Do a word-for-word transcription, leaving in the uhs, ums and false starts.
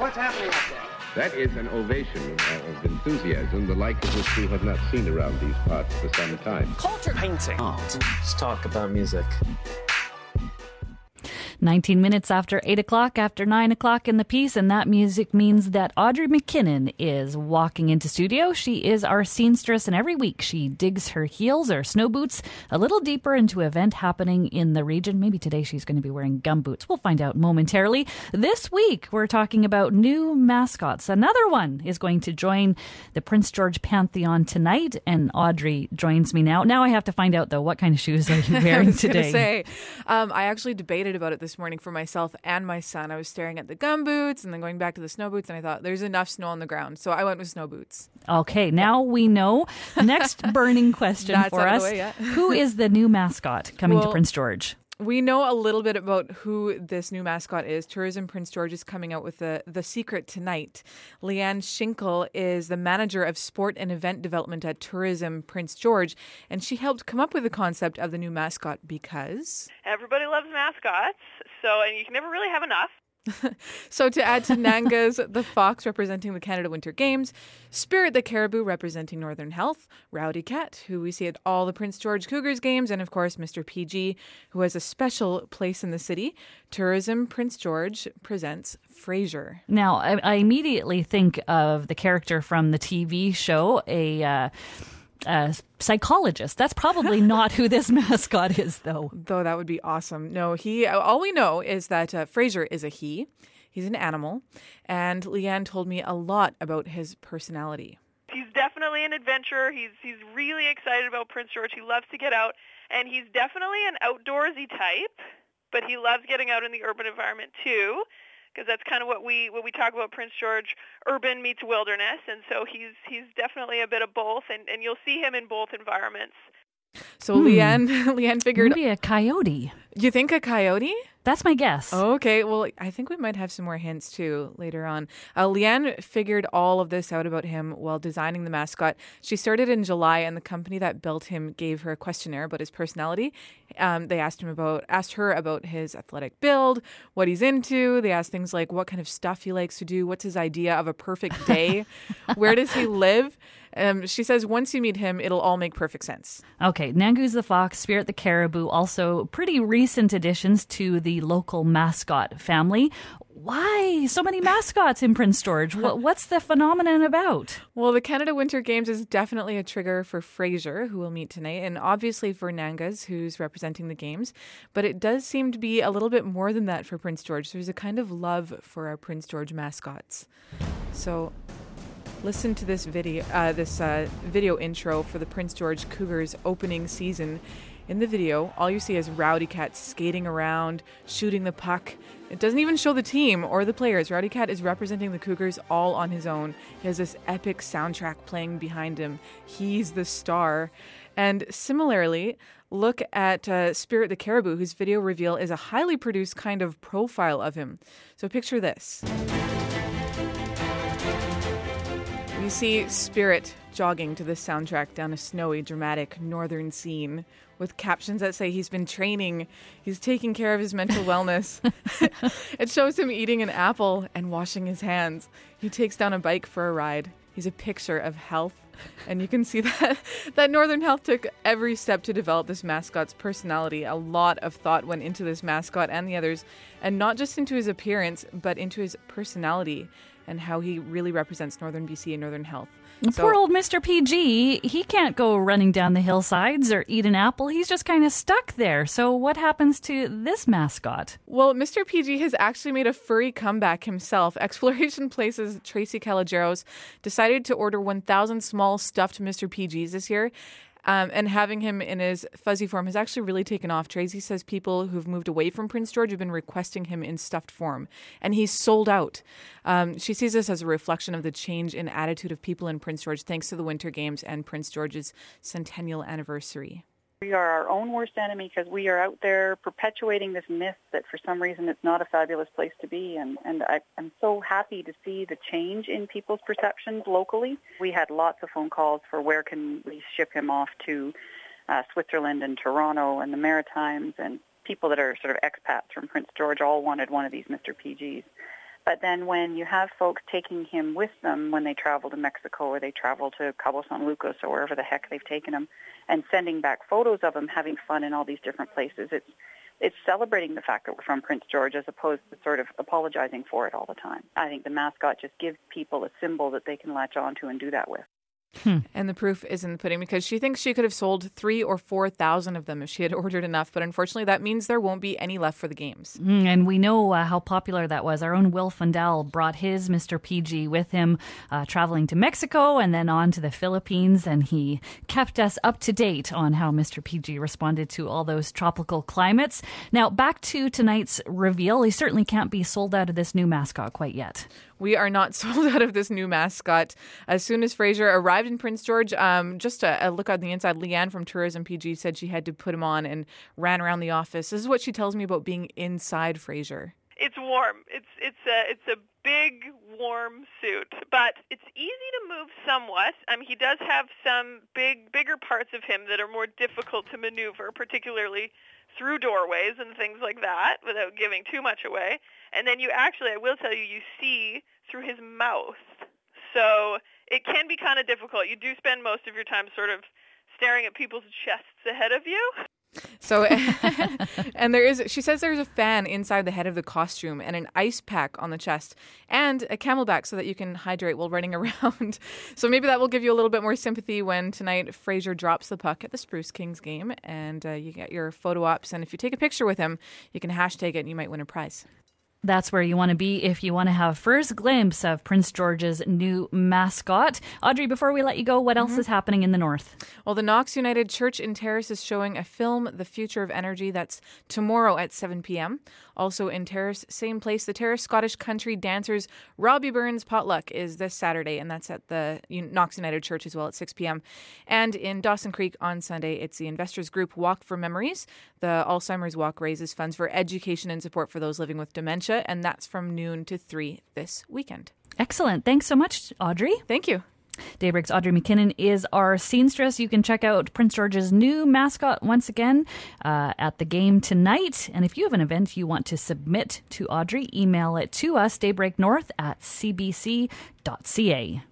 What's happening up there? That is an ovation uh, of enthusiasm, the like of which we have not seen around these parts for some time. Culture painting. Art. Let's talk about music. nineteen minutes after eight o'clock, after nine o'clock in the piece, and that music means that Audrey McKinnon is walking into studio. She is our seamstress, and every week she digs her heels or snow boots a little deeper into an event happening in the region. Maybe today she's going to be wearing gum boots. We'll find out momentarily. This week we're talking about new mascots. Another one is going to join the Prince George Pantheon tonight, and Audrey joins me now. Now I have to find out, though, what kind of shoes are you wearing I was today? Say, um, I actually debated about it this morning for myself and my son. I was staring at the gum boots and then going back to the snow boots, and I thought there's enough snow on the ground, so I went with snow boots. Okay, now we know. Next burning question That's for out of us. the way, yeah. Who is the new mascot coming Well, to Prince George? We know a little bit about who this new mascot is. Tourism Prince George is coming out with the, the secret tonight. Leanne Schinkel is the manager of sport and event development at Tourism Prince George, and she helped come up with the concept of the new mascot because... Everybody loves mascots, so and you can never really have enough. So to add to Nanga's the fox representing the Canada Winter Games, Spirit the caribou representing Northern Health, Rowdy Cat, who we see at all the Prince George Cougars games, and of course Mister P G, who has a special place in the city, Tourism Prince George presents Frasier. Now, I, I immediately think of the character from the T V show, a... Uh, Uh, psychologist. That's probably not who this mascot is, though. Though that would be awesome. No, he. All we know is that uh, Frasier is a he. He's an animal, and Leanne told me a lot about his personality. He's definitely an adventurer. He's he's really excited about Prince George. He loves to get out, and he's definitely an outdoorsy type. But he loves getting out in the urban environment too, because that's kind of what we what we talk about Prince George, urban meets wilderness, and so he's he's definitely a bit of both, and, and you'll see him in both environments. So hmm. Leanne Leanne figured maybe a coyote. You think a coyote? That's my guess. Okay, well, I think we might have some more hints, too, later on. Uh, Leanne figured all of this out about him while designing the mascot. She started in July, and the company that built him gave her a questionnaire about his personality. Um, they asked him about, asked her about his athletic build, what he's into. They asked things like what kind of stuff he likes to do, what's his idea of a perfect day, where does he live? Um, she says once you meet him, it'll all make perfect sense. Okay, Nangu's the fox, Spirit the caribou, also pretty recent additions to the local mascot family. Why so many mascots in Prince George? What's the phenomenon about? Well, the Canada Winter Games is definitely a trigger for Frasier, who we'll meet tonight, and obviously for Nangas, who's representing the games. But it does seem to be a little bit more than that for Prince George. There's a kind of love for our Prince George mascots. So... listen to this video, uh, this uh, video intro for the Prince George Cougars opening season. In the video, all you see is Rowdy Cat skating around, shooting the puck. It doesn't even show the team or the players. Rowdy Cat is representing the Cougars all on his own. He has this epic soundtrack playing behind him. He's the star. And similarly, look at uh, Spirit the Caribou, whose video reveal is a highly produced kind of profile of him. So picture this. You see Spirit jogging to the soundtrack down a snowy, dramatic northern scene with captions that say he's been training, he's taking care of his mental wellness. It shows him eating an apple and washing his hands. He takes down a bike for a ride. He's a picture of health. And you can see that that Northern Health took every step to develop this mascot's personality. A lot of thought went into this mascot and the others, and not just into his appearance, but into his personality and how he really represents Northern B C and Northern Health. So, poor old Mister P G, he can't go running down the hillsides or eat an apple. He's just kind of stuck there. So what happens to this mascot? Well, Mister P G has actually made a furry comeback himself. Exploration Place's Tracy Calageros decided to order one thousand small stuffed Mister P Gs this year. Um, and having him in his fuzzy form has actually really taken off. Tracy says people who've moved away from Prince George have been requesting him in stuffed form, and he's sold out. Um, she sees this as a reflection of the change in attitude of people in Prince George thanks to the Winter Games and Prince George's centennial anniversary. We are our own worst enemy because we are out there perpetuating this myth that for some reason it's not a fabulous place to be. And, and I, I'm so happy to see the change in people's perceptions locally. We had lots of phone calls for where can we ship him off to uh, Switzerland and Toronto and the Maritimes, and people that are sort of expats from Prince George all wanted one of these Mister P Gs. But then when you have folks taking him with them when they travel to Mexico or they travel to Cabo San Lucas or wherever the heck they've taken him and sending back photos of him having fun in all these different places, it's it's celebrating the fact that we're from Prince George as opposed to sort of apologizing for it all the time. I think the mascot just gives people a symbol that they can latch onto and do that with. Hmm. And the proof is in the pudding, because she thinks she could have sold three or four thousand of them if she had ordered enough. But unfortunately, that means there won't be any left for the games. Mm, and we know uh, how popular that was. Our own Will Fundell brought his Mister P G with him, uh, traveling to Mexico and then on to the Philippines. And he kept us up to date on how Mister P G responded to all those tropical climates. Now, back to tonight's reveal. He certainly can't be sold out of this new mascot quite yet. We are not sold out of this new mascot. As soon as Fraser arrived in Prince George, um, just a, a look on the inside, Leanne from Tourism P G said she had to put him on and ran around the office. This is what she tells me about being inside Fraser. It's warm. It's it's a it's a big warm suit, but it's easy to move somewhat. I mean, he does have some big bigger parts of him that are more difficult to maneuver, particularly through doorways and things like that, without giving too much away. And then you actually, I will tell you, you see through his mouth. So it can be kind of difficult. You do spend most of your time sort of staring at people's chests ahead of you. So, and there is, she says there's a fan inside the head of the costume and an ice pack on the chest and a Camelback so that you can hydrate while running around. So maybe that will give you a little bit more sympathy when tonight Fraser drops the puck at the Spruce Kings game and uh, you get your photo ops. And if you take a picture with him, you can hashtag it and you might win a prize. That's where you want to be if you want to have first glimpse of Prince George's new mascot. Audrey, before we let you go, what else mm-hmm. is happening in the north? Well, the Knox United Church in Terrace is showing a film, The Future of Energy. That's tomorrow at seven p.m. Also in Terrace, same place, the Terrace Scottish Country Dancers Robbie Burns Potluck is this Saturday, and that's at the Knox United Church as well at six p.m. And in Dawson Creek on Sunday, it's the Investors Group Walk for Memories. The Alzheimer's Walk raises funds for education and support for those living with dementia, and that's from noon to three this weekend. Excellent. Thanks so much, Audrey. Thank you. Daybreak's Audrey McKinnon is our seamstress. You can check out Prince George's new mascot once again uh, at the game tonight. And if you have an event you want to submit to Audrey, email it to us, daybreaknorth at c b c dot c a.